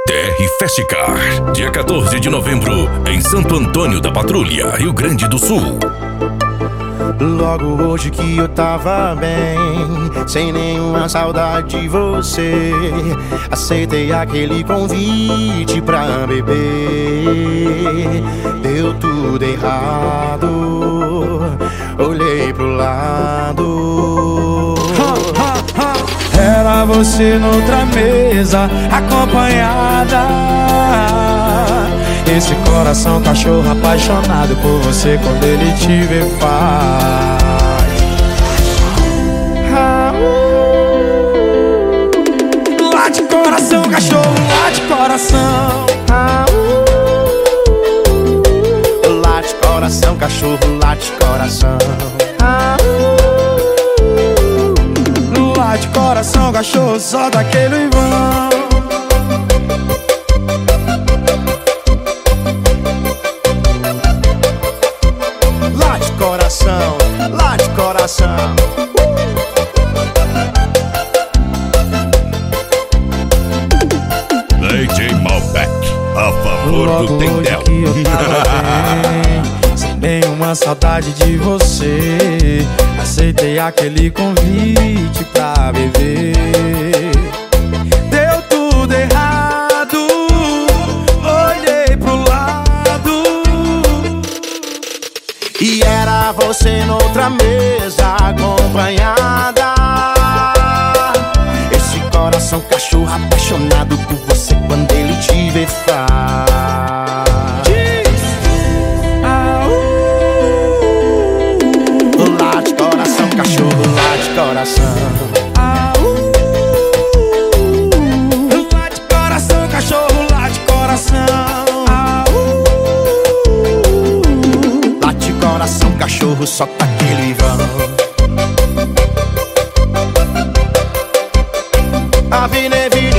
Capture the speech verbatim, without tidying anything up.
T R Festicar, dia quatorze de novembro, em Santo Antônio da Patrulha, Rio Grande do Sul. Logo hoje que eu tava bem, sem nenhuma saudade de você, aceitei aquele convite pra beber. Deu tudo errado, olhei pro lado. Era você noutra mesa, acompanhada. Esse coração cachorro apaixonado por você, quando ele te vê faz ah, uh. Late coração, cachorro, late coração ah, uh. Late coração, cachorro, late coração ah, uh. Late coração, cachorro, só daquele vão. Late coração, late coração. D J Malbec, a favor Logo do Tendel. que eu tava bem, sem nenhuma saudade de você, aceitei aquele convite pra beber. Deu tudo errado, olhei pro lado e era você noutra mesa, acompanhada. Esse coração cachorro apaixonado por você, quando ele te vê faz ah, uh. Late coração, cachorro, late coração ah, uh. Late coração, cachorro, late coração ah, uh. Late coração, cachorro, só tá aquele vão. A vida é vida.